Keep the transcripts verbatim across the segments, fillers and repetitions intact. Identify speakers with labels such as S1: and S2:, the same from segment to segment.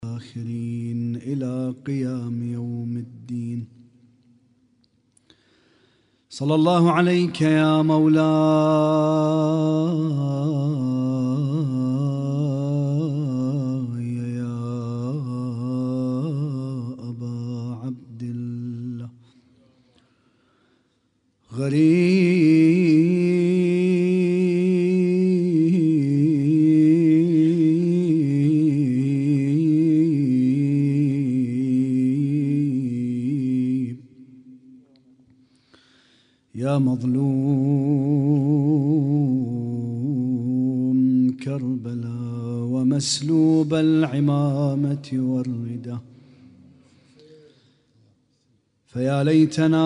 S1: الآخرين إلى قيام يوم الدين. صلى الله عليك يا مولاي يا أبا عبد الله. غريب يا مظلوم كربلاء ومسلوب العمامة والردى، فيا ليتنا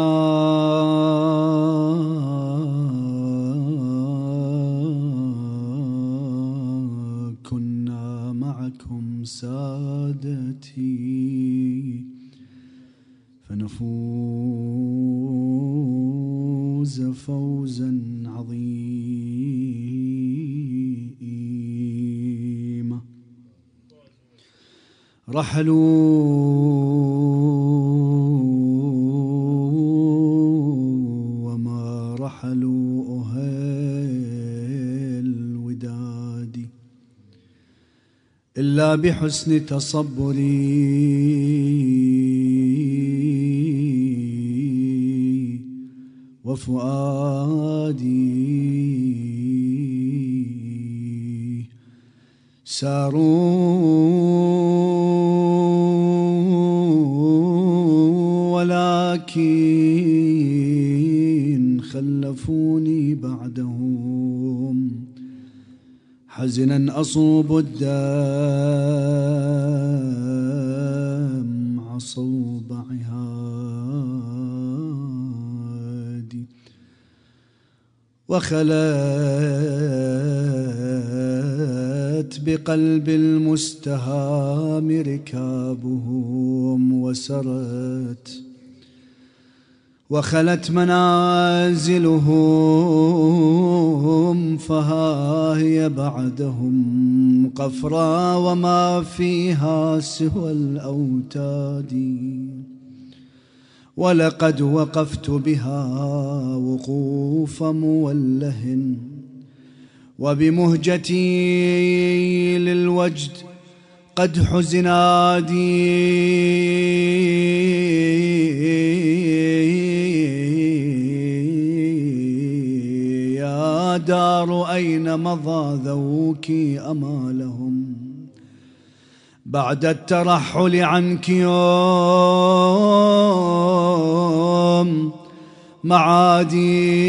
S1: كنا معكم سادتي فنفوز فوزا عظيما. رحلوا وما رحلوا أهل الوداد إلا بحسن تصبري وفؤادي. ساروا ولكن خلفوني بعدهم حزنا أصوب الدمع صوب عهادي. وخلت بقلب المستهام ركابهم وسرت وخلت منازلهم فها هي بعدهم قفرا وما فيها سوى الأوتاد. ولقد وقفت بها وقوف موله وبمهجتي للوجد قد حزنادي. يا دار أين مضى ذوك أمالهم بعد الترحل عنك يوم معادي.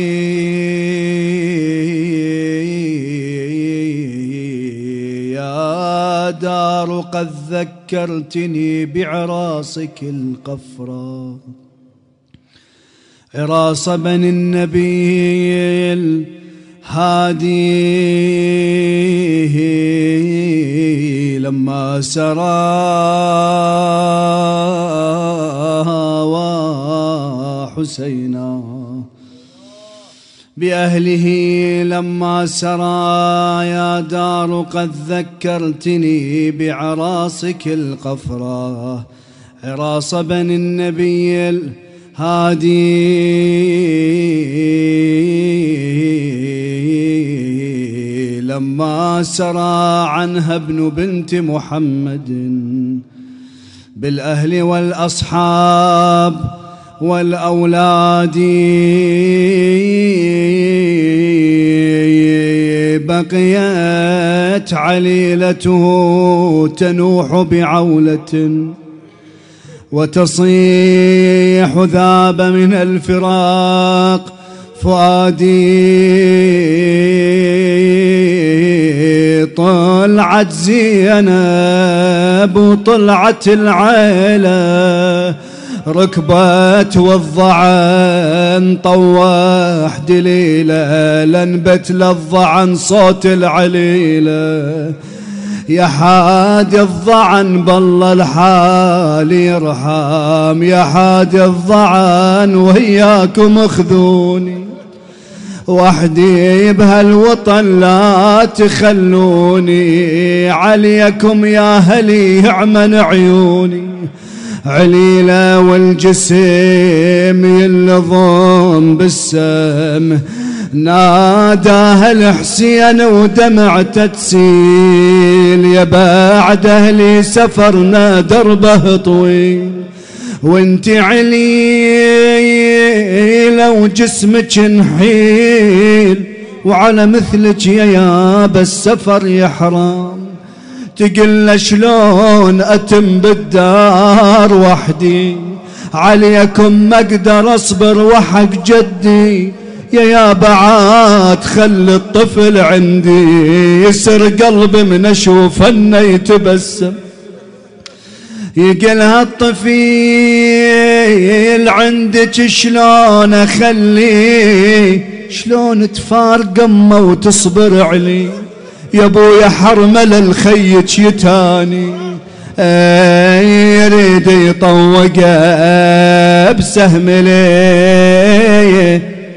S1: يا دار قد ذكرتني بعراسك القفراء عراس بني النبي الهادي لما سرى وحسينا بأهله لما سرى. يا دار قد ذكرتني بعراسك القفراء عراس بني النبي الهادي لما سرى عنها ابن بنت محمد بالأهل والأصحاب والأولاد. بقيت عليلته تنوح بعولة وتصيح ذاب من الفراق فؤادي. طلعت زينب وطلعت العيلة ركبت والضعن طوح دليلة لنبت للضعن صوت العليلة. يا حادي الضعن بالله الحال يرحم يا حادي الضعن وياكم اخذوني وحدي بهالوطن لا تخلوني، عليكم يا هلي عمن عيوني. عليلة والجسم يلظم بالسم، ناداها الحسين ودمعته تسيل، يا بعد اهلي سفرنا دربه طويل. وانت عليلة وجسمك نحيل، وعلى مثلك يا يابا السفر يحرام. تقل شلون أتم بالدار وحدي، عليكم ما أقدر أصبر وحق جدي. يا يا بعاد خلي الطفل عندي، يسر قلبي من أشوف أنه يتبسم. يقلها الطفيل عندك شلون أخليه، شلون تفارق أمه وتصبر عليه. يا ابويا حرمل الخيج يتاني، يريد يطوقه بسهم ليه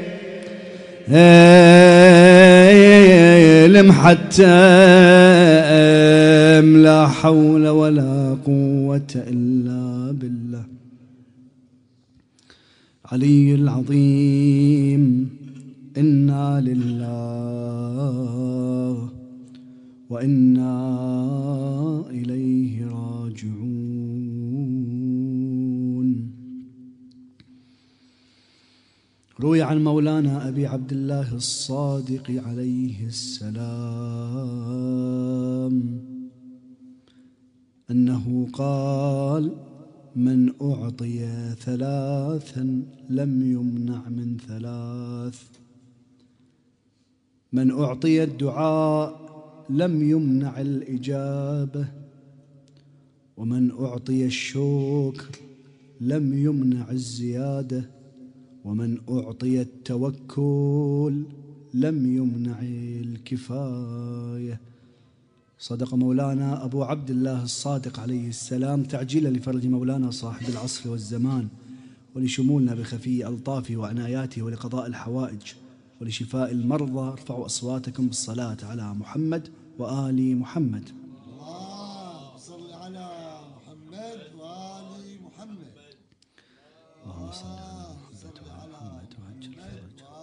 S1: لمحتم. لا حول ولا قوة إلا بالله علي العظيم. إنا لله وإنا إليه راجعون. روي عن مولانا أبي عبد الله الصادق عليه السلام أنه قال: من أعطي ثلاثا لم يمنع من ثلاث، من أعطي الدعاء لم يمنع الإجابة، ومن أعطي الشكر لم يمنع الزيادة، ومن أعطي التوكل لم يمنع الكفاية. صدق مولانا أبو عبد الله الصادق عليه السلام، تعجيلا لفرج مولانا صاحب العصر والزمان، ولشمولنا بخفي ألطافه وعناياته، ولقضاء الحوائج، ولشفاء المرضى. ارفعوا أصواتكم بالصلاة على محمد وآل محمد.
S2: اللهم صل على محمد وآل محمد.
S1: اللهم صل على محمد وآل محمد وعجل فرجه.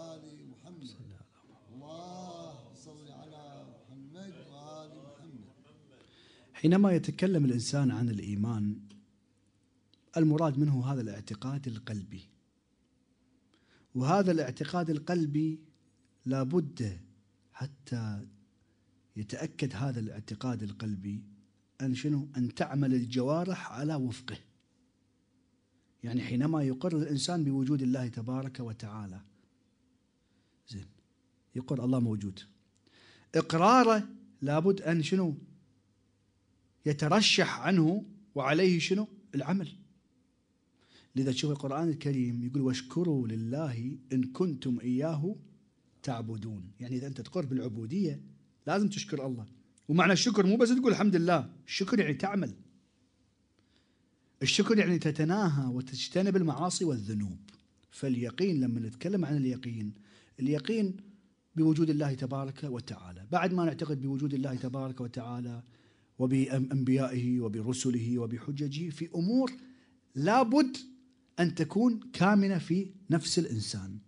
S2: اللهم صل على محمد وآل محمد.
S1: حينما يتكلم الإنسان عن الإيمان، المراد منه هذا الاعتقاد القلبي، وهذا الاعتقاد القلبي لابد حتى يتأكد هذا الاعتقاد القلبي أن شنو؟ أن تعمل الجوارح على وفقه. يعني حينما يقر الإنسان بوجود الله تبارك وتعالى، زين، يقر الله موجود، إقراره لابد أن شنو؟ يترشح عنه وعليه شنو؟ العمل. لذا تشوف القرآن الكريم يقول: واشكروا لله إن كنتم إياه تعبدون. يعني إذا أنت تقر بالعبودية لازم تشكر الله. ومعنى الشكر مو بس تقول الحمد لله، الشكر يعني تعمل. الشكر يعني تتناهى وتجتنب المعاصي والذنوب. فاليقين، لما نتكلم عن اليقين، اليقين بوجود الله تبارك وتعالى. بعد ما نعتقد بوجود الله تبارك وتعالى وبأنبيائه وبرسله وبحججه، في أمور لابد أن تكون كامنة في نفس الإنسان.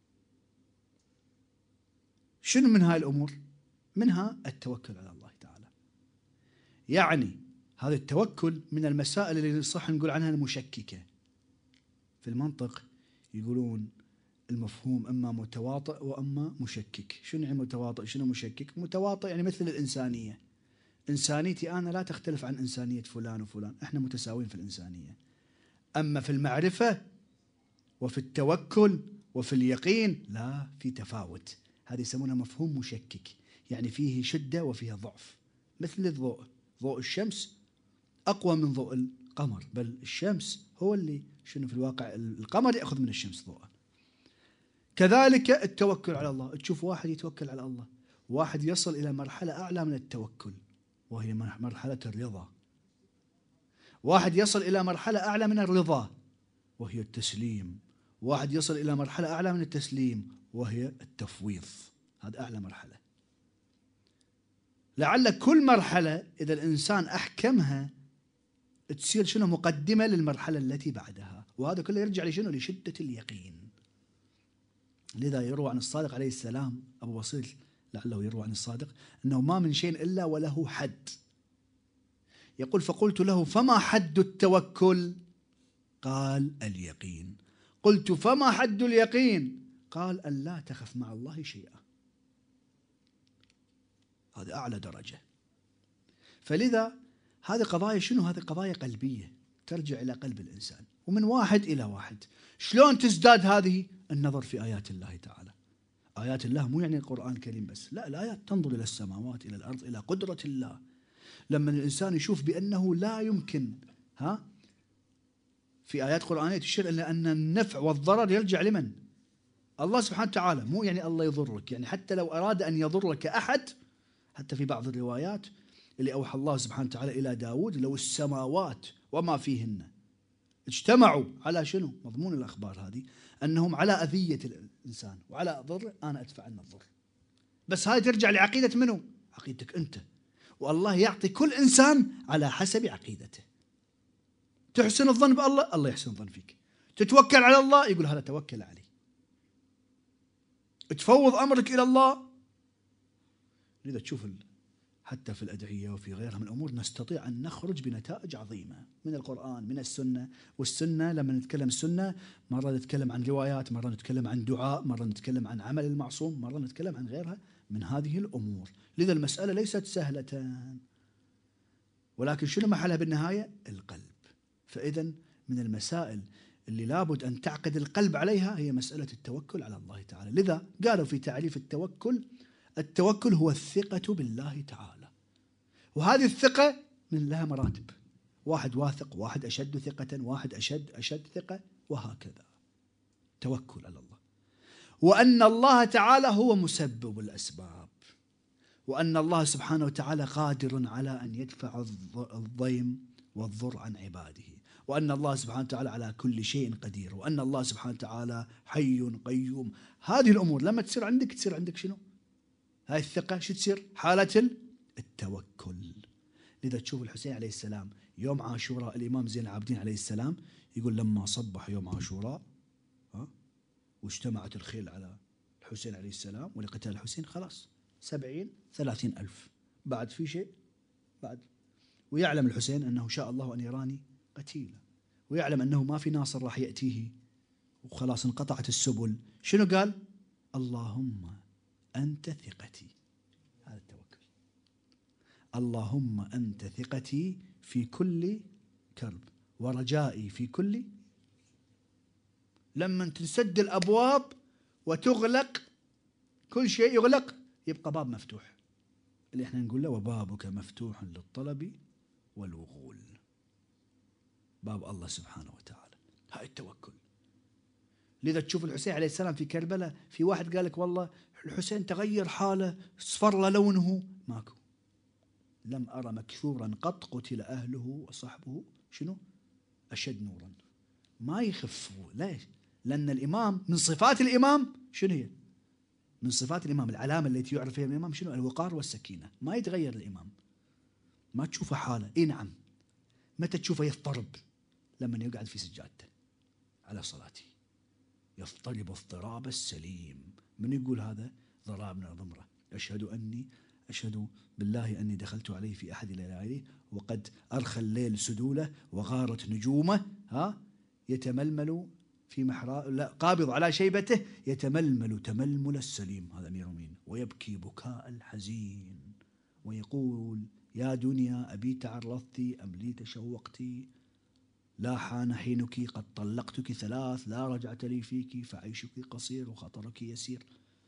S1: شنو من هاي الأمور؟ منها التوكل على الله تعالى. يعني هذا التوكل من المسائل اللي صح نقول عنها المشككة. في المنطق يقولون المفهوم إما متواطئ وإما مشكك. شنو يعني متواطئ؟ شنو مشكك؟ متواطئ يعني مثل الإنسانية. إنسانيتي أنا لا تختلف عن إنسانية فلان وفلان، إحنا متساويين في الإنسانية. أما في المعرفة وفي التوكل وفي اليقين لا، في تفاوت. هذا يسمونه مفهوم مشكك، يعني فيه شدة وفيها ضعف. مثل الضوء، ضوء الشمس أقوى من ضوء القمر، بل الشمس هو اللي شنو في الواقع القمر يأخذ من الشمس ضوءه. كذلك التوكل على الله. تشوف واحد يتوكل على الله، واحد يصل إلى مرحلة أعلى من التوكل وهي مرحلة الرضا. واحد يصل إلى مرحلة أعلى من الرضا وهي التسليم واحد يصل إلى مرحلة أعلى من التسليم وهي التفويض. هذا أعلى مرحلة. لعل كل مرحلة إذا الإنسان أحكمها تصير شنو مقدمة للمرحلة التي بعدها، وهذا كله يرجع لشنو؟ لشدة اليقين. لذا يروى عن الصادق عليه السلام، أبو بصير لعله يروى عن الصادق أنه ما من شيء إلا وله حد. يقول فقلت له فما حد التوكل؟ قال اليقين. قلت فما حد اليقين؟ قال أن لا تخف مع الله شيئا. هذا أعلى درجة. فلذا هذه قضايا شنو؟ هذه قضايا قلبية ترجع إلى قلب الإنسان، ومن واحد إلى واحد. شلون تزداد هذه؟ النظر في آيات الله تعالى. آيات الله مو يعني القرآن الكريم بس، لا، الآيات تنظر إلى السماوات، إلى الأرض، إلى قدرة الله. لما الإنسان يشوف بأنه لا يمكن ها في آيات قرآنية تشير إلى أن النفع والضرر يرجع لمن؟ الله سبحانه وتعالى. مو يعني الله يضرك، يعني حتى لو أراد أن يضرك أحد، حتى في بعض الروايات اللي أوحى الله سبحانه وتعالى إلى داود لو السماوات وما فيهن اجتمعوا على شنو؟ مضمون الأخبار هذه أنهم على أذية الإنسان وعلى ضر، أنا أدفع عنه الضر. بس هاي ترجع لعقيدة منه؟ عقيدتك أنت. والله يعطي كل إنسان على حسب عقيدته. تحسن الظن بالله، الله يحسن الظن فيك. تتوكل على الله، يقول هذا توكل عليه. تفوض أمرك إلى الله. لذا تشوف حتى في الأدعية وفي غيرها من الأمور نستطيع أن نخرج بنتائج عظيمة من القرآن، من السنة. والسنة لما نتكلم السنة مرة نتكلم عن روايات، مرة نتكلم عن دعاء، مرة نتكلم عن عمل المعصوم، مرة نتكلم عن غيرها من هذه الأمور. لذا المسألة ليست سهلة، ولكن شنو محلها بالنهاية؟ القلب. فإذا من المسائل اللي لابد أن تعقد القلب عليها هي مسألة التوكل على الله تعالى. لذا قالوا في تعريف التوكل: التوكل هو الثقة بالله تعالى. وهذه الثقة من لها مراتب، واحد واثق، واحد أشد ثقة، واحد أشد أشد ثقة، وهكذا. توكل على الله، وأن الله تعالى هو مسبب الأسباب، وأن الله سبحانه وتعالى قادر على أن يدفع الضيم والضر عن عباده، وأن الله سبحانه وتعالى على كل شيء قدير، وأن الله سبحانه وتعالى حي قيوم. هذه الأمور لما تصير عندك تصير عندك شنو؟ هاي الثقة شو تصير؟ حالة التوكل. لذا تشوف الحسين عليه السلام يوم عاشوراء، الإمام زين العابدين عليه السلام يقول لما صبح يوم عاشوراء ها واجتمعت الخيل على الحسين عليه السلام ولقتال الحسين، خلاص سبعين ثلاثين ألف، بعد في شيء بعد. ويعلم الحسين أنه شاء الله أن يراني قتيلا، ويعلم أنه ما في ناصر راح يأتيه وخلاص انقطعت السبل. شنو قال؟ اللهم أنت ثقتي. هذا التوكل. اللهم أنت ثقتي في كل كرب ورجائي في كل. لما تنسد الأبواب وتغلق كل شيء يغلق، يبقى باب مفتوح اللي احنا نقول له وبابك مفتوح للطلب والوغول. باب الله سبحانه وتعالى. هاي التوكل. لذا تشوف الحسين عليه السلام في كربلاء، في واحد قال لك والله الحسين تغير حاله، اصفر لونه. ماكو، لم أرى مكثورا قط قتل أهله وصحبه شنو أشد نورا. ما يخفوا. ليش؟ لأن الإمام من صفات الإمام شنو هي؟ من صفات الإمام العلامة التي يعرف فيها الإمام شنو؟ الوقار والسكينة. ما يتغير الإمام، ما تشوفه حالة. إيه نعم، متى تشوفه يضطرب؟ لما يقعد في سجادته على صلاته يضطرب اضطراب السليم. من يقول هذا؟ ضرابنا ضمره. أشهد أني أشهد بالله أني دخلت عليه في أحد الليالي وقد أرخى الليل سدوله وغارت نجومه ها يتململ في محراب، لا قابض على شيبته يتململ تململ السليم. هذا أمير المؤمنين. ويبكي بكاء الحزين ويقول يا دنيا أبي تعرضت أم لي تشوقت، لا حان حينك قد طلقتك ثلاث، لا رجعت لي فيك فعيشك قصير وخطرك يسير.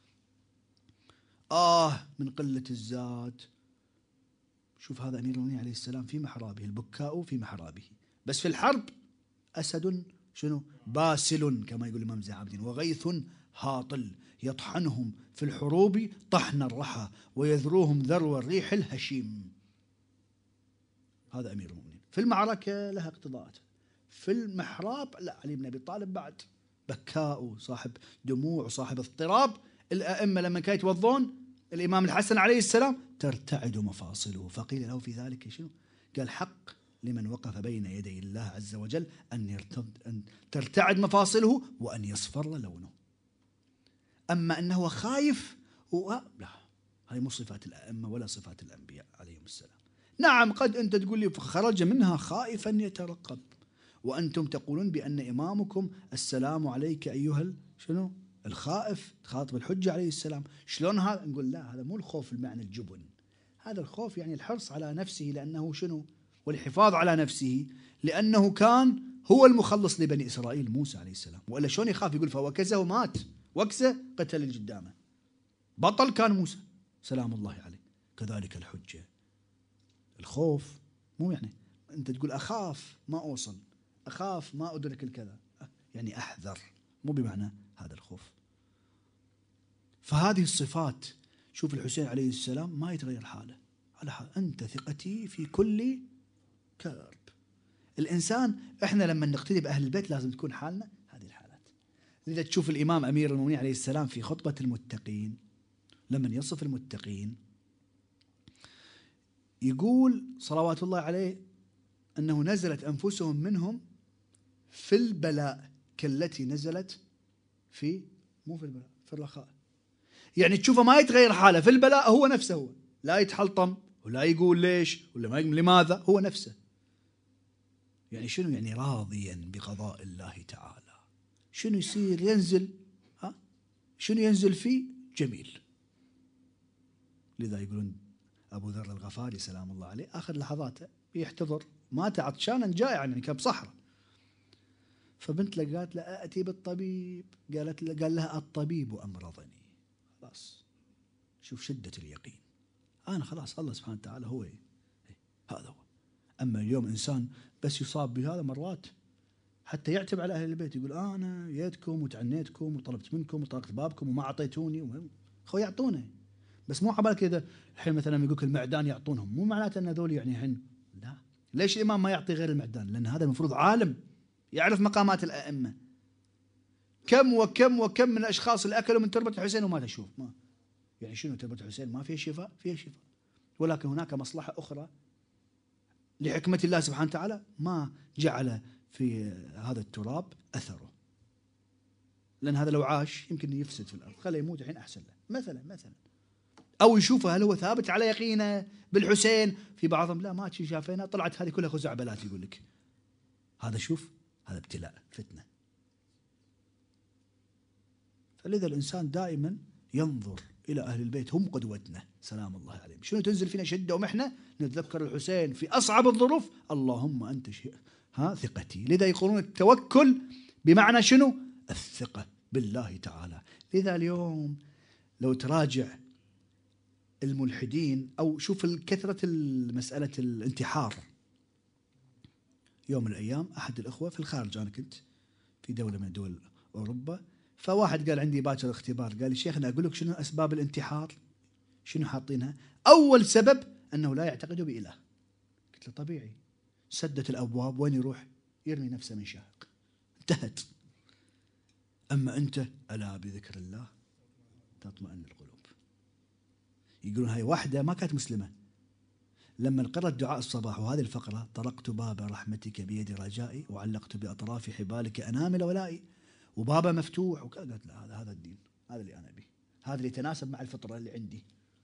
S1: آه من قلة الزاد. شوف هذا أمير المؤمنين عليه السلام في محرابه، البكاء في محرابه. بس في الحرب أسد شنو باسل كما يقول الإمام زين العابدين، وغيث هاطل يطحنهم في الحروب طحن الرحى ويذروهم ذرو الريح الهشيم. هذا أمير المؤمنين. في المعركة لها اقتضاءات، في المحراب لا، علي بن أبي طالب بعد بكاء وصاحب دموع وصاحب اضطراب. الأئمة لما كانوا يتوضون الإمام الحسن عليه السلام ترتعد مفاصله، فقيل له في ذلك شنو؟ قال حق لمن وقف بين يدي الله عز وجل أن, يرتد أن ترتعد مفاصله وأن يصفر لونه. أما أنه خايف و... لا، هاي مو صفات الأئمة ولا صفات الأنبياء عليهم السلام. نعم قد أنت تقول لي خرج منها خائفا يترقب، وأنتم تقولون بأن إمامكم السلام عليك أيها شنو الخائف، خاطب الحجة عليه السلام. شلون هذا؟ نقول لا، هذا مو الخوف المعنى الجبن، هذا الخوف يعني الحرص على نفسه لأنه شنو، والحفاظ على نفسه لأنه كان هو المخلص لبني إسرائيل موسى عليه السلام. وإلا شلون يخاف؟ يقول فوكزه ومات، وكزه قتل اللي قدامه، بطل كان موسى سلام الله عليه. كذلك الحجة، الخوف مو يعني أنت تقول أخاف ما أوصل، أخاف ما أدرك الكذا، يعني أحذر، مو بمعنى هذا الخوف. فهذه الصفات، شوف الحسين عليه السلام ما يتغير حاله على حال أنت ثقتي في كل كرب. الإنسان إحنا لما نقتدي بأهل البيت لازم تكون حالنا هذه الحالات. لذا تشوف الإمام أمير المؤمنين عليه السلام في خطبة المتقين لما يصف المتقين يقول صلوات الله عليه أنه نزلت أنفسهم منهم في البلاء كالتي نزلت في مو في البلاء في الرخاء. يعني تشوفه ما يتغير حاله في البلاء، هو نفسه، هو لا يتحلطم ولا يقول ليش ولا ما يقول لماذا، هو نفسه. يعني شنو؟ يعني راضيا بقضاء الله تعالى. شنو يصير؟ ينزل، ها شنو ينزل فيه؟ جميل. لذا يقولون أبو ذر الغفاري سلام الله عليه آخر لحظاته يحتضر، مات عطشانا جائعا يعني كان بصحراء. فبنت له قالت له أأتي بالطبيب، قالت له قال لها الطبيب أمرضني. خلاص شوف شدة اليقين، أنا خلاص الله سبحانه وتعالى هو هذا هو. أما اليوم إنسان بس يصاب بهذا مرات حتى يعتب على أهل البيت، يقول أنا جيتكم وتعنيتكم وطلبت منكم وطرقت بابكم وما أعطيتوني. خو يعطونه، بس مو عبال كذا. الحين مثلا يقولك المعدان يعطونهم، مو معناته أن هذول يعني هن لا. ليش الإمام ما يعطي غير المعدان؟ لأن هذا المفروض عالم يعرف مقامات الأئمة. كم وكم وكم من الأشخاص اللي أكلوا من تربة الحسين وما تشوف ما يعني شنو تربة الحسين ما فيها شفاء؟ فيها شفاء، ولكن هناك مصلحة أخرى لحكمة الله سبحانه وتعالى ما جعل في هذا التراب أثره. لأن هذا لو عاش يمكن يفسد في الأرض، خليه يموت الحين أحسن له مثلا مثلا أو يشوفه هل هو ثابت على يقينه بالحسين. في بعضهم لا ما شافينا، طلعت هذه كلها خزعبلات. يقول لك هذا شوف هذا ابتلاء فتنة. فلذا الإنسان دائما ينظر إلى أهل البيت، هم قدوتنا سلام الله عليهم. شنو تنزل فينا شدة ومحنة نتذكر الحسين في أصعب الظروف، اللهم أنت شيء ها ثقتي. لذا يقولون التوكل بمعنى شنو؟ الثقة بالله تعالى. لذا اليوم لو تراجع الملحدين أو شوف كثرة المسألة الانتحار. يوم من الأيام أحد الأخوة في الخارج، أنا كنت في دولة من دول أوروبا، فواحد قال عندي باكر اختبار، قال لي شيخنا أقول لك شنو أسباب الانتحار، شنو حاطينها؟ أول سبب أنه لا يعتقد بإله. قلت له طبيعي، سدت الأبواب وين يروح؟ يرمي نفسه من شاهق، انتهت. أما أنت ألا بذكر الله تطمئن القلوب. يقولون هاي واحدة ما كانت مسلمة، لما قرأت دعاء الصباح وهذه الفقرة طرقت باب رحمتك بيد رجائي وعلقت بأطراف حبالك أنامل ولائي، وبابا مفتوح. وقالت لا هذا هذا الدين، هذا اللي أنا به، هذا اللي يتناسب مع الفطرة اللي عندي.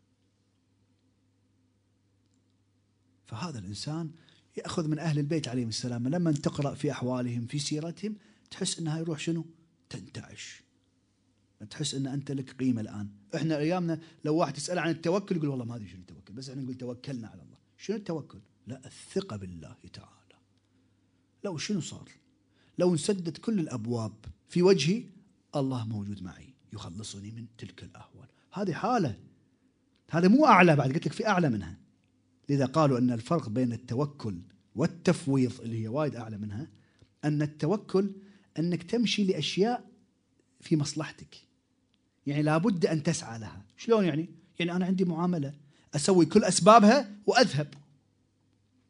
S1: فهذا الإنسان يأخذ من أهل البيت عليهم السلام، لما تقرأ في أحوالهم في سيرتهم تحس أنها يروح شنو؟ تنتعش، تحس أن أنت لك قيمة. الآن إحنا أيامنا لو واحد يسأل عن التوكل يقول والله ما أدري شنو التوكل، بس إحنا نقول توكلنا على الله. شنو التوكل؟ لا، الثقة بالله تعالى. لو شنو صار؟ لو انسدت كل الأبواب في وجهي، الله موجود معي يخلصني من تلك الأهوال. هذه حالة، هذا مو أعلى، بعد قلت لك في أعلى منها. لذا قالوا أن الفرق بين التوكل والتفويض اللي هي وايد أعلى منها، أن التوكل أنك تمشي لأشياء في مصلحتك، يعني لابد أن تسعى لها. شلون يعني؟ يعني أنا عندي معاملة أسوي كل أسبابها وأذهب،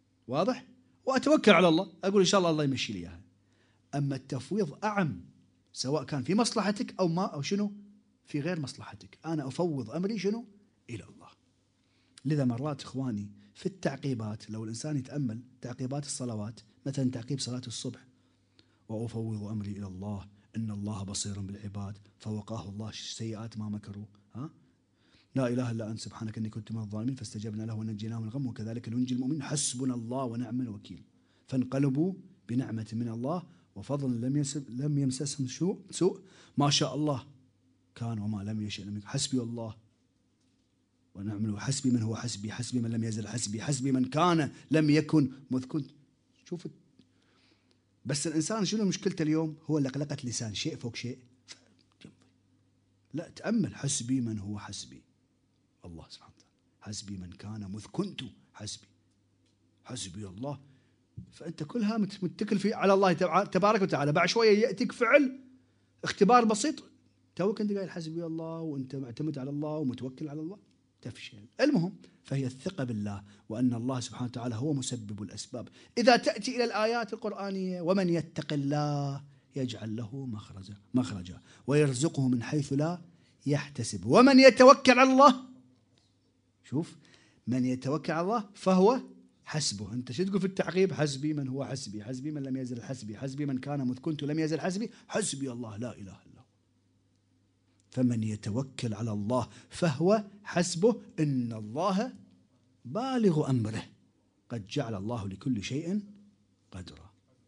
S1: واضح؟ وأتوكل على الله، أقول إن شاء الله الله يمشي لي إياها. أما التفويض أعم، سواء كان في مصلحتك أو ما أو شنو في غير مصلحتك. أنا أفوض أمري شنو إلى الله. لذا مرات إخواني في التعقيبات لو الإنسان يتأمل تعقيبات الصلوات، مثلا تعقيب صلاة الصبح: وأفوض أمري إلى الله إن الله بصير بالعباد فوقاه الله سيئات ما مكروا، ها لا إله إلا أنت سبحانك إني كنت من الظالمين فاستجبنا له ونجيناه من الغم وكذلك ننجي المؤمنين حسبنا الله ونعم الوكيل. فانقلبوا بنعمة من الله وفضل لم لم يمسسهم سوء سوء ما شاء الله كان وما لم يشأ لم يكن. حسبي الله ونعم حسبي من هو حسبي حسبي من لم يزل حسبي حسبي من كان لم يكن مذ كنت. شوف بس الإنسان شنو مشكلته اليوم؟ هو لقلقة لسان، شيء فوق شيء. لا تأمل: حسبي من هو حسبي الله سبحانه وتعالى، حسبي من كان مذ كنت حسبي حسبي الله. فأنت كلها متكل في على الله تبارك وتعالى. بعد شوية يأتيك فعل اختبار بسيط توك أنت قايل حسبي الله وأنت معتمد على الله ومتوكل على الله، تفشل. المهم فهي الثقة بالله وأن الله سبحانه وتعالى هو مسبب الأسباب. إذا تأتي إلى الآيات القرآنية: ومن يتق الله يجعل له مخرجا مخرجا ويرزقه من حيث لا يحتسب ومن يتوكل على الله، شوف، من يتوكل على الله فهو حسبه. أنت شو تقول في التعقيب؟ حسبي من هو حسبي حسبي من لم يزل حسبي حسبي من كان مذ كنت لم يزل حسبي حسبي الله لا إله إلا هو. فمن يتوكل على الله فهو حسبه إن الله بالغ أمره قد جعل الله لكل شيء قدرا.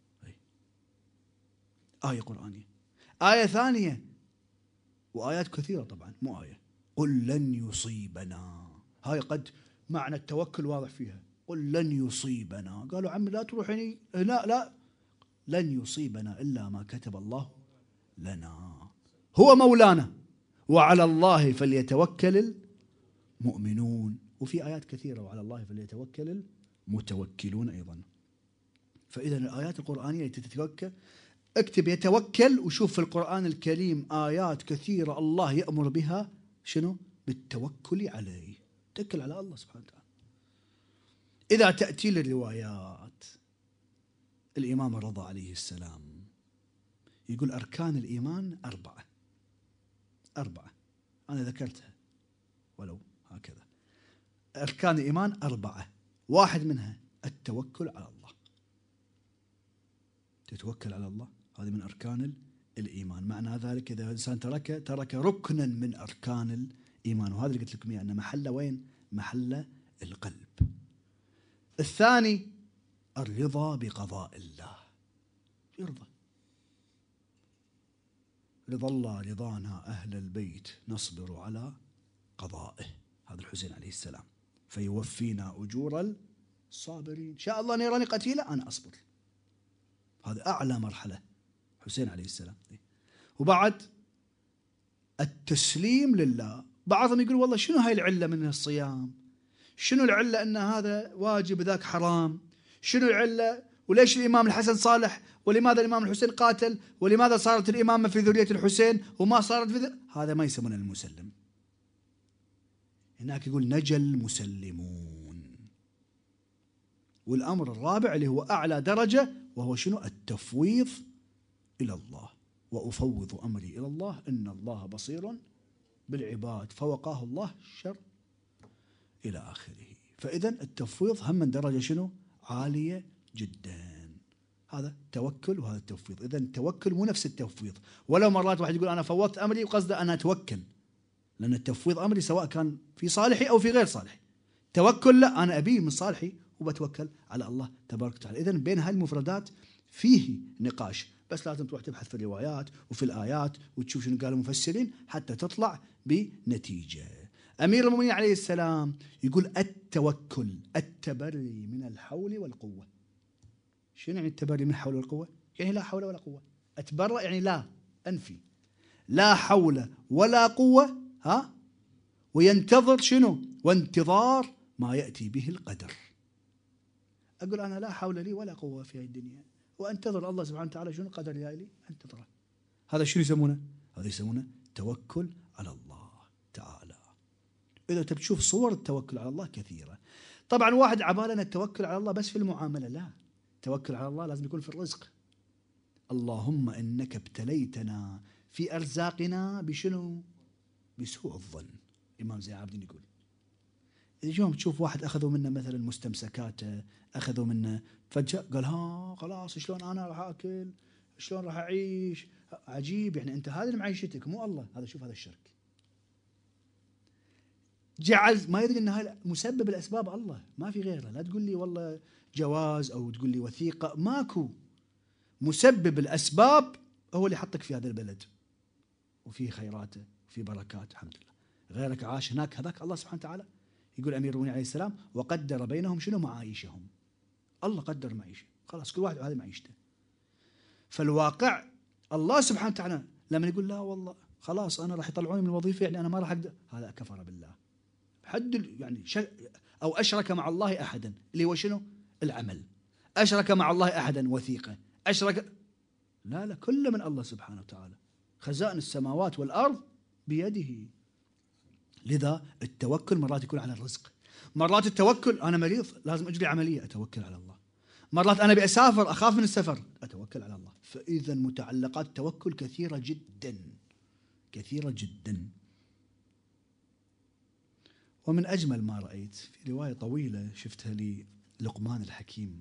S1: آية قرآنية. آية ثانية وآيات كثيرة طبعا، مو آية: قل لن يصيبنا. هاي قد معنى التوكل واضح فيها. قل لن يصيبنا. قالوا عمي لا تروح هنا، لا لا لن يصيبنا إلا ما كتب الله لنا هو مولانا وعلى الله فليتوكل المؤمنون. وفي آيات كثيرة: وعلى الله فليتوكل المتوكلون أيضا. فإذا الآيات القرآنية تتوكل، اكتب يتوكل وشوف في القرآن الكريم آيات كثيرة الله يأمر بها شنو؟ بالتوكل عليه. توكل على الله سبحانه وتعالى. إذا تأتي للروايات، الإمام الرضا عليه السلام يقول أركان الإيمان أربعة أربعة أنا ذكرتها ولو هكذا. أركان الإيمان أربعة، واحد منها التوكل على الله. تتوكل على الله، هذه من أركان الإيمان. معنى ذلك إذا الإنسان ترك ترك ركنا من أركان الإيمان، وهذا اللي قلت لكم إياه أن محله وين؟ محله القلب. الثاني الرضا بقضاء الله، يرضى. رضا الله رضانا أهل البيت نصبر على قضائه، هذا الحسين عليه السلام، فيوفينا أجور الصابرين. شاء الله أن يراني قتيلا أنا أصبر. هذا أعلى مرحلة حسين عليه السلام. وبعد التسليم لله. بعضهم يقول والله شنو هاي العلة من الصيام؟ شنو العلة أن هذا واجب ذاك حرام؟ شنو العلة؟ وليش الإمام الحسن صالح؟ ولماذا الإمام الحسين قاتل؟ ولماذا صارت الإمامة في ذرية الحسين وما صارت في ذرية؟ هذا ما يسمونه المسلم. هناك يقول نجا المسلمون. والأمر الرابع اللي هو أعلى درجة وهو شنو؟ التفويض إلى الله. وأفوض أمري إلى الله إن الله بصير بالعباد فوقاه الله الشر إلى آخره. فإذا التفويض هم من درجة شنو؟ عالية جدا. هذا توكل وهذا التفويض. إذا التوكل مو نفس التفويض. ولو مرات واحد يقول أنا فوضت أمري وقصده أنا أتوكل، لأن التفويض أمري سواء كان في صالحي أو في غير صالحي. توكل لا، أنا أبيه من صالحي وبتوكل على الله تبارك وتعالى. إذن بين هاي المفردات فيه نقاش، بس لازم تروح تبحث في الروايات وفي الآيات وتشوف شنو قال المفسرين حتى تطلع بنتيجة. أمير المؤمنين عليه السلام يقول التوكل التبري من الحول والقوة. شنو يعني التبري من الحول والقوة؟ يعني لا حول ولا قوة. أتبرأ يعني لا، أنفي، لا حول ولا قوة، ها، وينتظر شنو؟ وانتظار ما يأتي به القدر. أقول أنا لا حول لي ولا قوة في هذه الدنيا، وأنتظر الله سبحانه وتعالى شنو قدر لي أنتظره. هذا شنو يسمونه؟ هذا يسمونه توكل على الله تعالى. إذا تبي تشوف صور التوكل على الله كثيرة. طبعا واحد عبالنا التوكل على الله بس في المعاملة، لا، التوكل على الله لازم يكون في الرزق. اللهم إنك ابتليتنا في أرزاقنا بشنو؟ بسوء الظن. إمام زين العابدين يقول اليوم تشوف واحد أخذوا منه مثلا مستمسكاته، أخذوا منه فجأة قال ها خلاص شلون أنا راح أكل، شلون راح أعيش. عجيب، يعني أنت هذه معيشتك مو الله. هذا شوف هذا الشرك. جعل ما يدري أن هذا مسبب الأسباب الله، ما في غيره. لا تقول لي والله جواز أو تقول لي وثيقة، ماكو. مسبب الأسباب هو اللي حطك في هذا البلد وفيه خيراته وفيه بركات الحمد لله. غيرك عاش هناك، هذاك الله سبحانه وتعالى. يقول أمير المؤمنين عليه السلام وقدر بينهم شنو؟ معايشهم. الله قدر معيشة، خلاص كل واحد هذه معيشته. فالواقع الله سبحانه وتعالى لما يقول لا والله خلاص أنا راح يطلعوني من الوظيفة يعني أنا ما راح أقدر، هذا كفر بالله. حد يعني أو أشرك مع الله أحدا، اللي هو شنو؟ العمل. أشرك مع الله أحدا وثيقة، أشرك لا لا كله من الله سبحانه وتعالى. خزائن السماوات والأرض بيده. لذا التوكل مرات يكون على الرزق، مرات التوكل أنا مريض لازم أجري عملية أتوكل على الله، مرات أنا بأسافر أخاف من السفر أتوكل على الله. فإذا متعلقات التوكل كثيرة جدا كثيرة جدا. ومن أجمل ما رأيت في رواية طويلة شفتها للقمان الحكيم،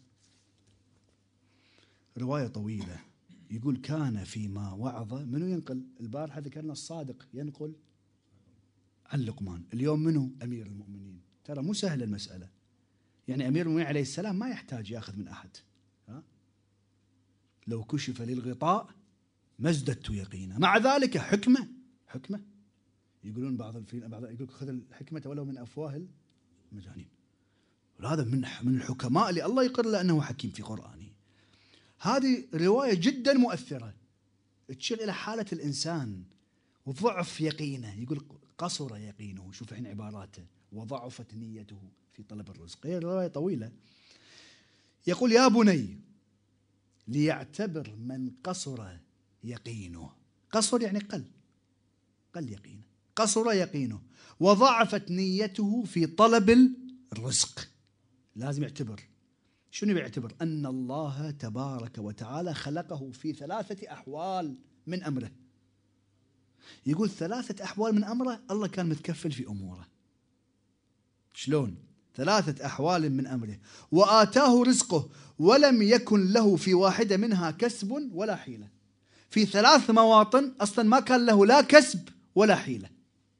S1: رواية طويلة يقول كان فيما وعظه، منو ينقل؟ البارحة ذكرنا الصادق ينقل عن لقمان، اليوم منو؟ أمير المؤمنين. ترى مو سهلة المسألة، يعني أمير المؤمنين عليه السلام ما يحتاج يأخذ من أحد. ها؟ لو كشف للغطاء ما ازددت يقينا، مع ذلك حكمة حكمة. يقولون بعض الفين بعض يقول خذ الحكمة ولو من أفواه المجانين. وهذا من من الحكماء اللي الله يقر له أنه حكيم في قرآنه. هذه رواية جدا مؤثرة تشير إلى حالة الإنسان وضعف يقينه. يقول قصر يقينه، شوف الحين عباراته، وضعفت نيته في طلب الرزق. هي رواية طويلة. يقول يا بني ليعتبر من قصر يقينه، قصر يعني قل قل يقينه، قصر يقينه وضعفت نيته في طلب الرزق. لازم يعتبر. شنو يعتبر؟ أن الله تبارك وتعالى خلقه في ثلاثة أحوال من أمره. يقول ثلاثة أحوال من أمره الله كان متكفل في أموره. شلون؟ ثلاثة أحوال من أمره. وآتاه رزقه ولم يكن له في واحدة منها كسب ولا حيلة. في ثلاث مواطن أصلا ما كان له لا كسب ولا حيلة.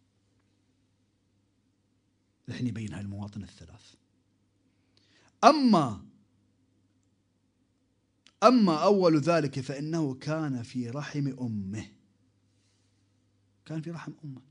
S1: الحين يبين هاي المواطن الثلاث. أما أما أول ذلك فإنه كان في رحم أمه، كان في رحم أمه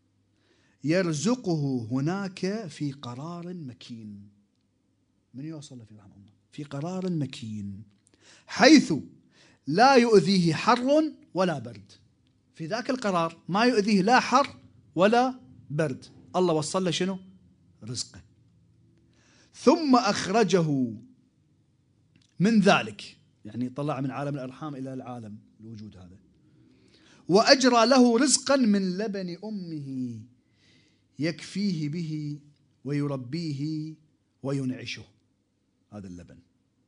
S1: يرزقه هناك في قرار مكين. من يوصل له في رحم أمه؟ في قرار مكين حيث لا يؤذيه حر ولا برد. في ذاك القرار ما يؤذيه لا حر ولا برد. الله وصل له شنو؟ رزقه. ثم أخرجه من ذلك، يعني طلع من عالم الأرحام إلى العالم الوجود هذا، وأجرى له رزقا من لبن أمه يكفيه به ويربيه وينعشه. هذا اللبن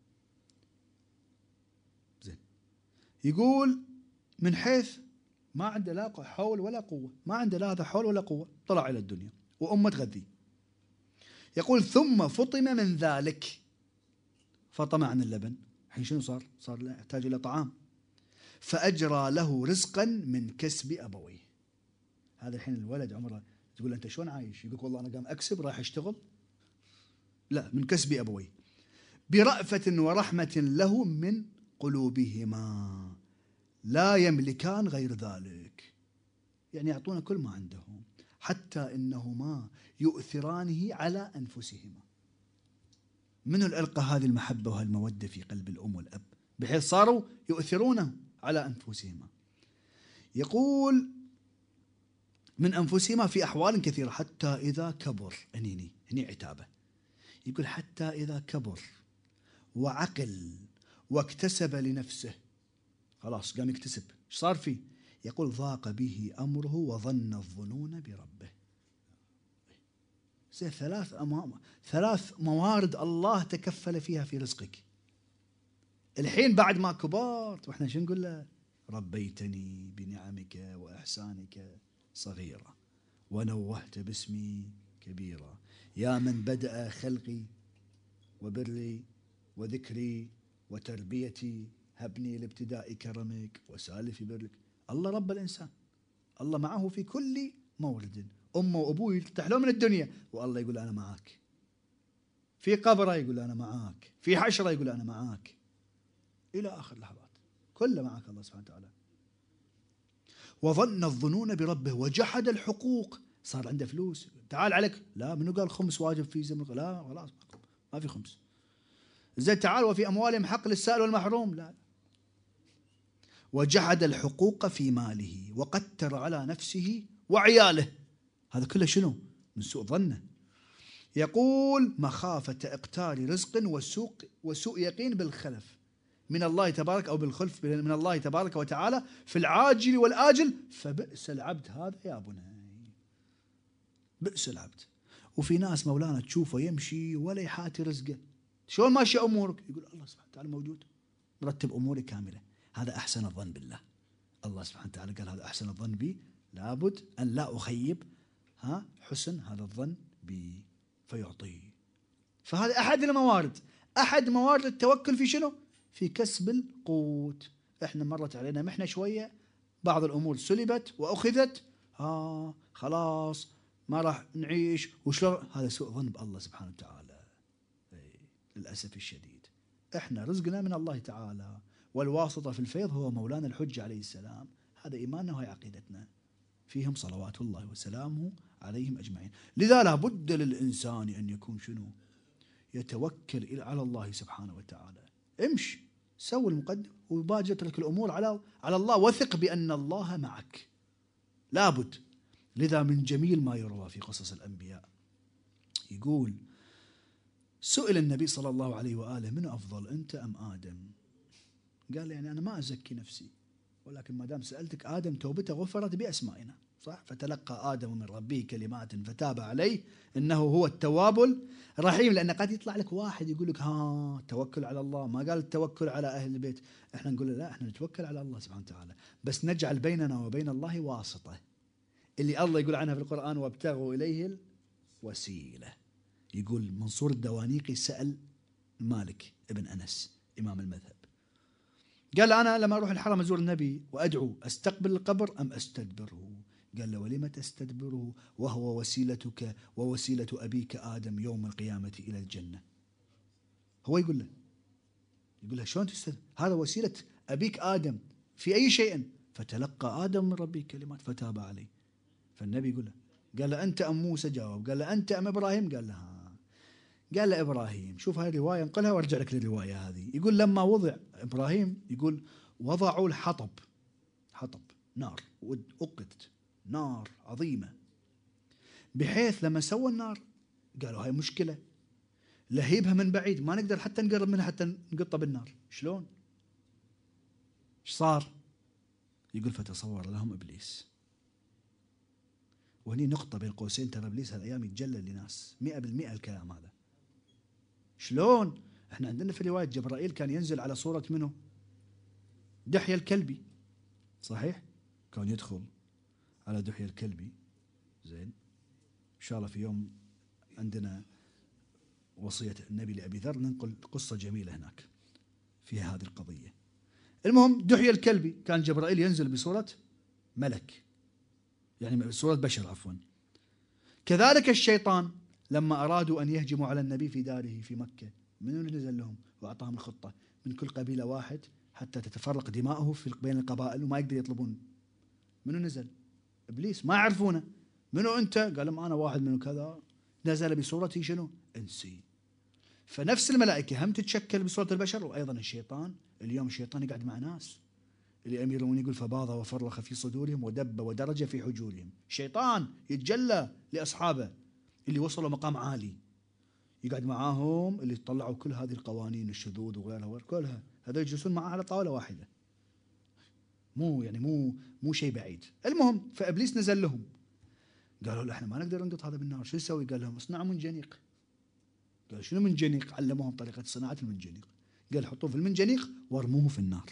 S1: زين. يقول من حيث ما عنده لا حول ولا قوة، ما عنده لا هذا حول ولا قوة، طلع إلى الدنيا وأمه تغذيه. يقول ثم فطم من ذلك، فطم عن اللبن، الحين شنو صار؟ صار لا يحتاج إلى طعام. فأجرى له رزقا من كسب أبويه. هذا الحين الولد عمره، تقول أنت شلون عايش؟ يقول والله أنا قام أكسب رايح أشتغل. لا، من كسب أبويه برأفة ورحمة له من قلوبهما لا يملكان غير ذلك. يعني يعطون كل ما عندهم حتى إنهما يؤثرانه على أنفسهما. من الألقى هذه المحبة وهالمودة في قلب الأم والأب بحيث صاروا يؤثرونه على أنفسهما. يقول من أنفسهما في أحوال كثيرة حتى إذا كبر. هني هني عتابه. يقول حتى إذا كبر وعقل واكتسب لنفسه، خلاص قام يكتسب، ايش صار فيه؟ يقول ضاق به أمره وظن الظنون بربه. زي ثلاث أمام ثلاث موارد الله تكفل فيها في رزقك. الحين بعد ما كبرت واحنا شو نقول له؟ ربيتني بنعمك وإحسانك صغيرة ونوهت باسمي كبيرة، يا من بدأ خلقي وبري وذكري وتربيتي، هبني لابتداء كرمك وسالف برك. الله رب الإنسان، الله معه في كل مورد. أمه وأبوه يرتاح له من الدنيا والله يقول أنا معك. في قبره يقول أنا معك، في حشره يقول أنا معك، إلى آخر لحظات كله معك الله سبحانه وتعالى. وظن الظنون بربه وجحد الحقوق. صار عنده فلوس، تعال عليك، لا منو قال خمس واجب في زمن؟ لا خلاص ما في خمس. زين تعال وفي أموالهم حق للسائل والمحروم، لا. وجحد الحقوق في ماله وقتر على نفسه وعياله. هذا كله شنو؟ من سوء ظنه. يقول مخافة اقتار رزق وسوء وسوء يقين بالخلف من الله تبارك أو بالخلف من الله تبارك وتعالى في العاجل والآجل، فبئس العبد هذا يا بني، بئس العبد. وفي ناس مولانا تشوفه يمشي ولا يحاتي رزقه، شلون ماشي أمورك؟ يقول الله سبحانه وتعالى موجود مرتب أموري كاملة. هذا أحسن الظن بالله. الله سبحانه وتعالى قال هذا أحسن الظن بي، لابد أن لا أخيب ها حسن هذا الظن بي فيعطيه. فهذا أحد الموارد، أحد موارد التوكل في شنو؟ في كسب القوت. احنا مرت علينا محنة شوية، بعض الأمور سلبت وأخذت، ها خلاص ما راح نعيش وشلون. هذا سوء ظن بالله سبحانه وتعالى. للأسف الشديد احنا رزقنا من الله تعالى، والواسطة في الفيض هو مولانا الحجة عليه السلام. هذا إيماننا وهي عقيدتنا، فيهم صلوات الله وسلامه عليهم أجمعين. لذا لا بد للإنسان أن يكون شنو؟ يتوكل على الله سبحانه وتعالى. امش سوي المقدم وباجي اترك الأمور على على الله، وثق بأن الله معك، لابد. لذا من جميل ما يروى في قصص الأنبياء، يقول سئل النبي صلى الله عليه وآله من أفضل أنت أم آدم؟ قال يعني أنا ما أزكي نفسي، ولكن ما دام سألتك آدم توبته غفرت بأسمائنا، صح؟ فتلقى آدم من ربه كلمات فتاب عليه إنه هو التواب الرحيم. لأن قد يطلع لك واحد يقول لك ها توكل على الله، ما قال التوكل على أهل البيت. احنا نقول لا، احنا نتوكل على الله سبحانه وتعالى، بس نجعل بيننا وبين الله واسطة، اللي الله يقول عنها في القرآن وابتغوا إليه الوسيلة. يقول منصور الدوانيقي سأل مالك ابن أنس إمام المذهب، قال أنا لما أروح الحرم أزور النبي وأدعو أستقبل القبر أم أستدبره؟ قال له ولم تستدبره وهو وسيلتك ووسيلة أبيك آدم يوم القيامة إلى الجنة. هو يقول له يقول له شلون تستدبر؟ هذا وسيلة أبيك آدم في أي شيء. فتلقى آدم من ربه كلمات فتاب عليه. فالنبي يقول له قال له أنت أم موسى؟ جاوب. قال له أنت أم إبراهيم؟ قال له ها. قال له إبراهيم. شوف هاي الرواية انقلها وارجع لك للرواية هذه. يقول لما وضع إبراهيم، يقول وضعوا الحطب، حطب نار، وأوقدت نار عظيمة، بحيث لما سوى النار قالوا هاي مشكلة، لهيبها من بعيد ما نقدر حتى نقرب منها حتى نقطة بالنار. شلون؟ ايش صار؟ يقول فتصور لهم إبليس. وهني نقطة بين قوسين، ترى إبليس هالأيام يتجلى لناس مئة بالمئة الكلام هذا. شلون؟ احنا عندنا في رواية جبرائيل كان ينزل على صورة منه؟ دحية الكلبي، صحيح؟ كان يدخل على دحية الكلبي. زين إن شاء الله في يوم عندنا وصية النبي لأبي ذر ننقل قصة جميلة هناك فيها هذه القضية. المهم دحية الكلبي كان جبرائيل ينزل بصورة ملك، يعني بصورة بشر عفوا. كذلك الشيطان لما أرادوا أن يهجموا على النبي في داره في مكة، منو نزل لهم وأعطاهم الخطة؟ من كل قبيلة واحد حتى تتفرق دماؤه في بين القبائل وما يقدر يطلبون. منو نزل؟ إبليس، ما يعرفونه. منو أنت؟ قال لهم أنا واحد منو كذا. نزل بصورته شنو؟ إنسي. فنفس الملائكة هم تتشكل بصورة البشر، وأيضا الشيطان. اليوم الشيطان يقعد مع ناس، اللي أمير المؤمنين يقول فباض وفرخ في صدورهم ودب ودرج في حجورهم. شيطان يتجلى لأصحابه اللي وصلوا مقام عالي، يقعد معاهم اللي طلعوا كل هذه القوانين الشذوذ وغيرها كلها، هذول يجلسون معاه على طاولة واحدة، مو يعني مو مو شيء بعيد. المهم فإبليس نزل لهم، قالوا له احنا ما نقدر نقط هذا بالنار، شو نسوي؟ قال لهم اصنعوا منجنيق. قالوا شنو منجنيق؟ علموهم طريقة صناعة المنجنيق. قال حطوه في المنجنيق وارموه في النار.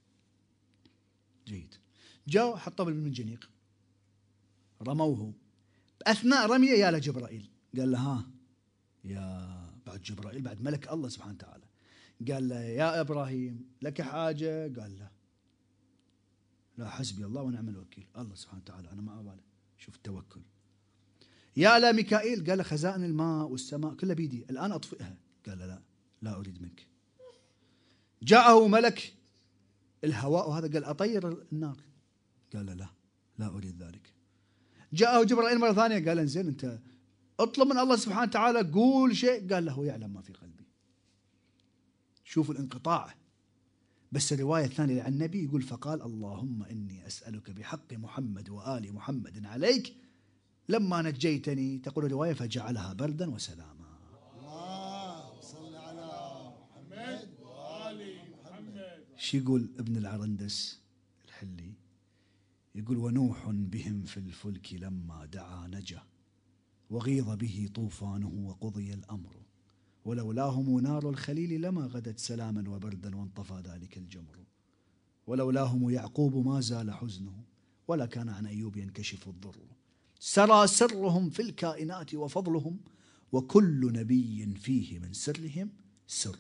S1: جيد. جاء حطوه بالمنجنيق، رموه. أثناء رميه يا له جبرائيل، قال له ها يا بعد جبرائيل بعد ملك الله سبحانه وتعالى، قال له يا إبراهيم لك حاجة؟ قال له لا، حسبي الله ونعم الوكيل، الله سبحانه وتعالى أنا ما أبالي. شوف التوكل. يا لا ميكائيل؟ قال له خزائن الماء والسماء كلها بيدي، الآن أطفئها. قال له لا لا أريد منك. جاءه ملك الهواء وهذا قال أطير النار، قال له لا لا أريد ذلك. جاءه جبرائيل مرة ثانية قال انزين أنت اطلب من الله سبحانه وتعالى، قول شيء. قال له هو يعلم ما في قلبي. شوفوا الانقطاع. بس الرواية الثانية عن النبي يقول فقال اللهم إني أسألك بحق محمد وآل محمد عليك لما نجيتني، تقول الرواية فجعلها بردا وسلاما.
S2: الله صل على محمد وآل محمد.
S1: شو يقول ابن العرندس الحلي؟ يقول ونوح بهم في الفلك لما دعا نجا، وغيظ به طوفانه وقضي الأمر، ولولاهم نار الخليل لما غدت سلاما وبردا وانطفى ذلك الجمر، ولولاهم يعقوب ما زال حزنه، ولا كان عن أيوب ينكشف الضر، سرى سرهم في الكائنات وفضلهم، وكل نبي فيه من سرهم سر.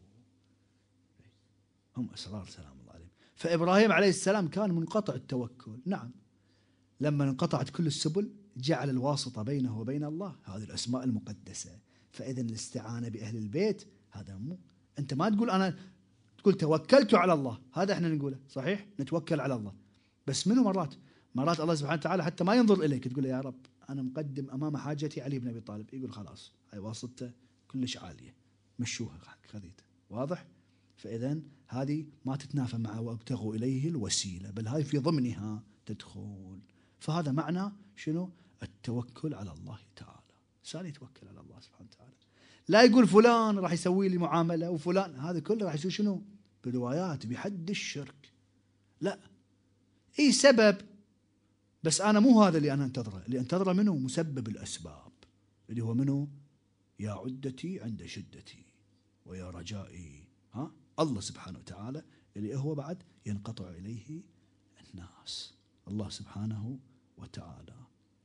S1: هم أسرار سلام الله عليهم. فإبراهيم عليه السلام كان منقطع التوكل، نعم، لما انقطعت كل السبل جعل الواسطة بينه وبين الله هذه الأسماء المقدسة. فإذا الاستعانة بأهل البيت هذا مو، أنت ما تقول أنا، تقول توكلت على الله، هذا احنا نقوله صحيح، نتوكل على الله، بس منو مرات مرات الله سبحانه وتعالى حتى ما ينظر إليك، تقول يا رب أنا مقدم أمام حاجتي علي بن أبي طالب، يقول خلاص هاي واسطته كلش عالية، مشوها خذيته، واضح؟ فإذا هذه ما تتنافى مع وابتغوا إليه الوسيلة، بل هاي في ضمنها تدخل. فهذا معنى شنو؟ التوكل على الله تعالى. إنسان يتوكل على الله سبحانه وتعالى، لا يقول فلان راح يسوي لي معاملة وفلان، هذا كله راح يصير شنو؟ بروايات بحد الشرك. لا، اي سبب، بس انا مو هذا اللي انا انتظره، اللي انتظره منه مسبب الاسباب، اللي هو منه يا عدتي عند شدتي ويا رجائي، ها الله سبحانه وتعالى، اللي هو بعد ينقطع اليه الناس، الله سبحانه وتعالى.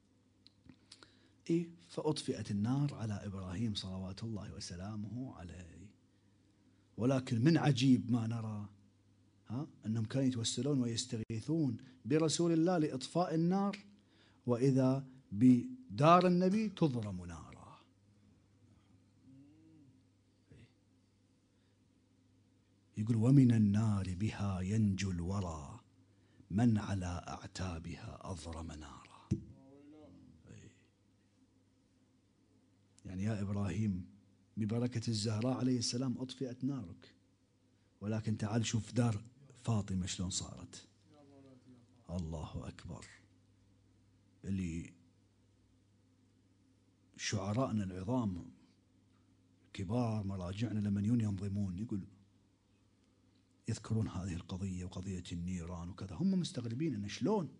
S1: إيه؟ فأطفئت النار على إبراهيم صلوات الله وسلامه عليه. ولكن من عجيب ما نرى، ها أنهم كانوا يتوسلون ويستغيثون برسول الله لإطفاء النار، وإذا بدار النبي تضرم نارا. يقول ومن النار بها ينجو الورى من على أعتابها أضرم نارا. يعني يا إبراهيم ببركة الزهراء عليه السلام أطفئت نارك، ولكن تعال شوف دار فاطمة شلون صارت. الله أكبر. اللي شعراءنا العظام كبار مراجعنا لمن ينظمون يقول يذكرون هذه القضية وقضية النيران وكذا، هم مستغربين أن شلون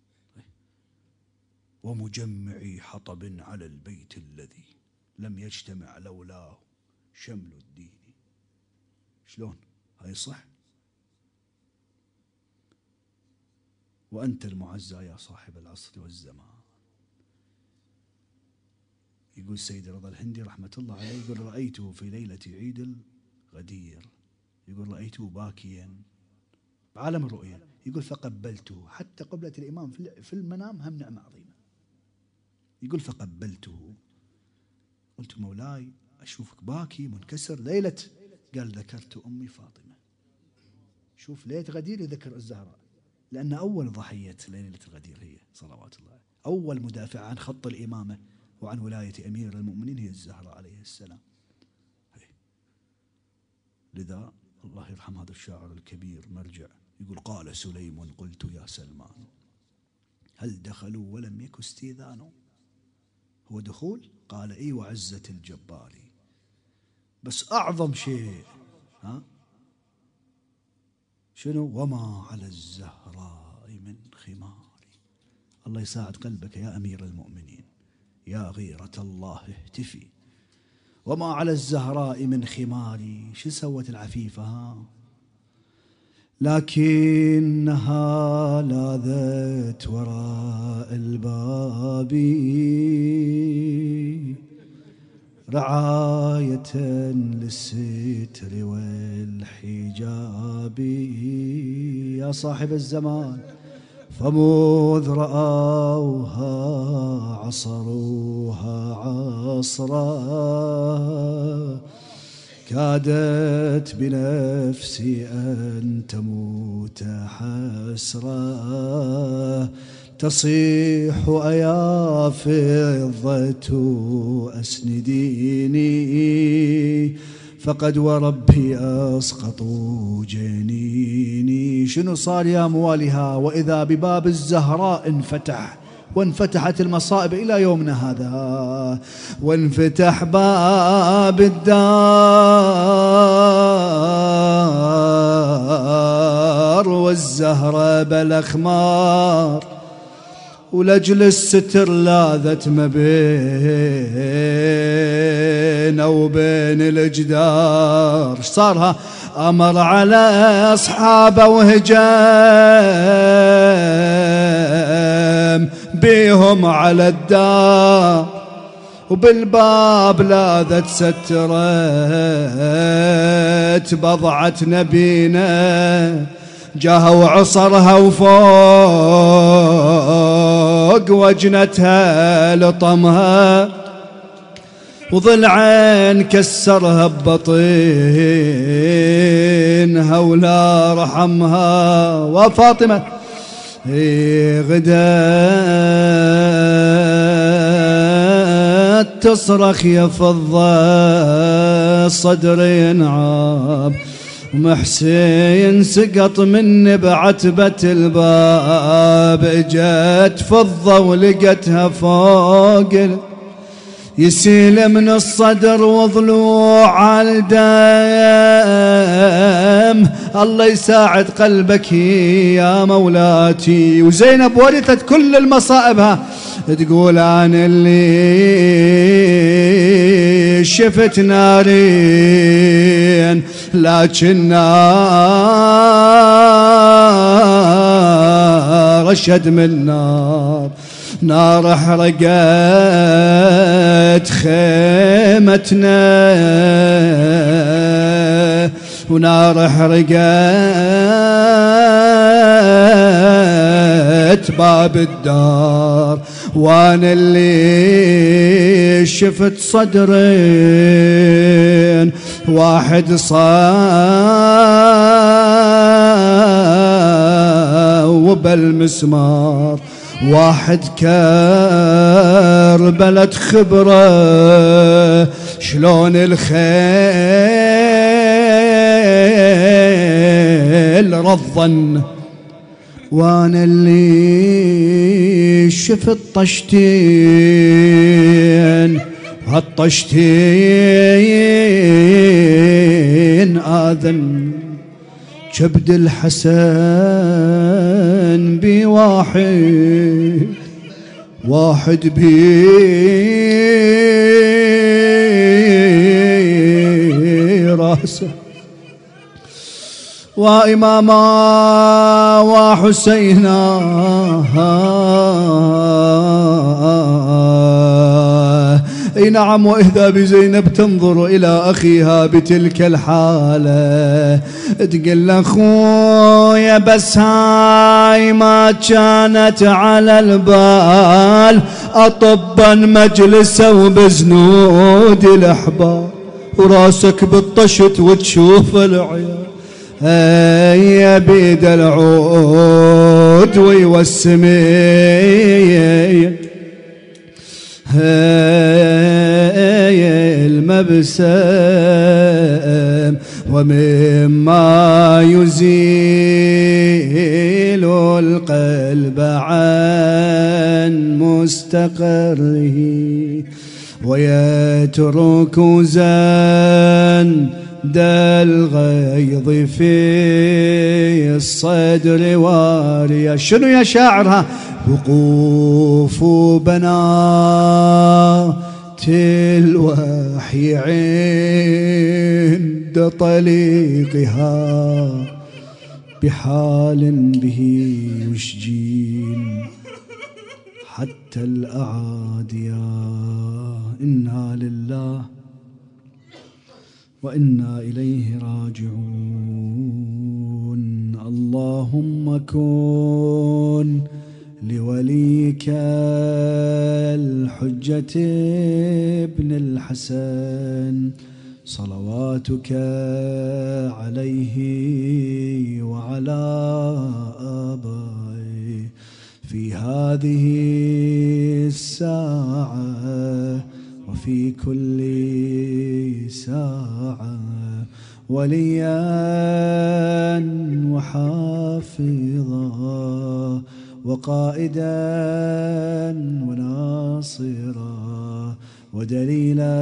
S1: ومجمعي حطب على البيت الذي لم يجتمع لولاه شمل الدين. شلون هاي صح؟ وأنت المعزى يا صاحب العصر والزمان. يقول سيد رضا الهندي رحمة الله عليه، يقول رأيته في ليلة عيد الغدير، يقول رأيته باكيا بعالم الرؤيا، يقول فقبلته حتى قبلة الإمام في المنام هم نعمة عظيمة. يقول فقبلته قلت مولاي أشوفك باكي منكسر ليلة، قال ذكرت أمي فاطمة. شوف ليلة غدير يذكر الزهراء، لأن أول ضحية ليلة الغدير هي صلوات الله، أول مدافع عن خط الإمامة وعن ولاية أمير المؤمنين هي الزهراء عليه السلام. هي. لذا الله يرحم هذا الشاعر الكبير مرجع يقول قال سليم قلت يا سلمان هل دخلوا ولم يك استئذان. هو دخول؟ قال اي وعزة الجبار، بس أعظم شيء ها شنو؟ وما على الزهراء من خمار. الله يساعد قلبك يا أمير المؤمنين، يا غيرة الله اهتفي وما على الزهراء من خماري. شو سوت العفيفة ها؟ لكنها لاذت وراء الباب رعاية للستر والحجاب. يا صاحب الزمان فمذ رأوها عصروها عصرا كادت بنفسي أن تموت حسرا. تصيح أيا فضة أسنديني فقد وربي أسقطوا جنيني. شنو صار يا مواليها؟ وإذا بباب الزهراء انفتح، وانفتحت المصائب إلى يومنا هذا، وانفتح باب الدار والزهرة بالأخمار، ولجل الستر لاذت ما بين وبين الجدار. صارها أمر على أصحابه وهجام بيهم على الدار، وبالباب لاذت سترت بضعة نبينا جاهوا عصرها وفوق وجنتها لطمها، وضلعين كسرها ببطينها ولا رحمها. وفاطمة غدت تصرخ يا فضة صدري ينعاب، ومحسين سقط مني بعتبة الباب. اجت فضة ولقتها فوق يسيل من الصدر وضلوع الدم. الله يساعد قلبك يا مولاتي. وزينب ورثت كل المصائبها، تقول أنا اللي شفت نارين لكن نار أشد من نار. نار حرقت خيمتنا ونار حرقت باب الدار، وانا اللي شفت صدرين واحد صاوب المسمار، واحد كربلة خبرة شلون الخيل رضن، وانا اللي شفت طشتين هالطشتين آذن كبد الحسن بواحد واحد بي راسه، وإماما وحسينا اي نعم. واذا بزينب تنظر الى اخيها بتلك الحاله تقول له اخويا بس هاي ما كانت على البال، اطبا مجلسه وبزنود الاحبار، وراسك بالطشت وتشوف العيال هيا بيد العود ويوسمي هاي المبسم، ومما يزيل القلب عن مستقره ويترك زن دا الغيظ في الصدر واريا. شنو يا شاعرها؟ وقوف بنات الوحي عند طليقها بحال به يشجين حتى الأعاديا. إنا لله وإنا إليه راجعون. اللهم كن لوليك الحجة ابن الحسن صلواتك عليه وعلى آبائه في هذه الساعة وفي كل ساعة وليا وحافظا وقائدا وناصرا ودليلا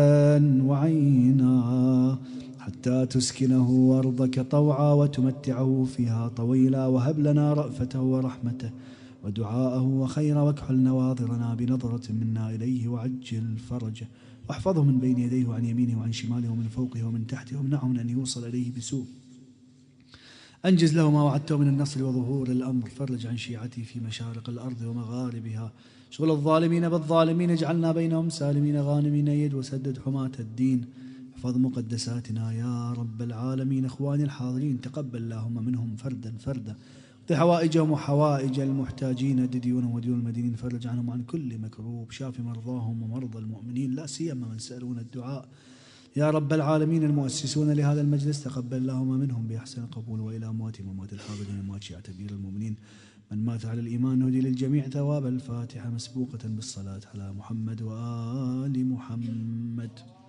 S1: وعينا حتى تسكنه أرضك طوعا وتمتعه فيها طويلا، وهب لنا رأفته ورحمته ودعاءه وخير، واكحل نواظرنا بنظرة منا إليه وعجل فرجه، واحفظه من بين يديه وعن يمينه وعن شماله ومن فوقه ومن تحته، وامنعه من أن يوصل إليه بسوء. أنجز له ما وعدته من النصر وظهور الأمر، فرج عن شيعته في مشارق الأرض ومغاربها، شغل الظالمين بالظالمين، اجعلنا بينهم سالمين غانمين، يد وسدد حماة الدين، احفظ مقدساتنا يا رب العالمين. إخواني الحاضرين تقبل اللهم منهم فردا فردا، اقض حوائجهم وحوائج المحتاجين، ديونهم وديون المدينين، فرج عنهم عن كل مكروب، شاف مرضاهم ومرضى المؤمنين لا سيما من سألون الدعاء يا رب العالمين. المؤسسون لهذا المجلس تقبل اللهم منهم بأحسن القبول، وإلى أمواتهم وأموات الحاضرين وأموات شيعة كبير المؤمنين من مات على الإيمان نهدي للجميع ثواب الفاتحة مسبوقة بالصلاة على محمد وآل محمد.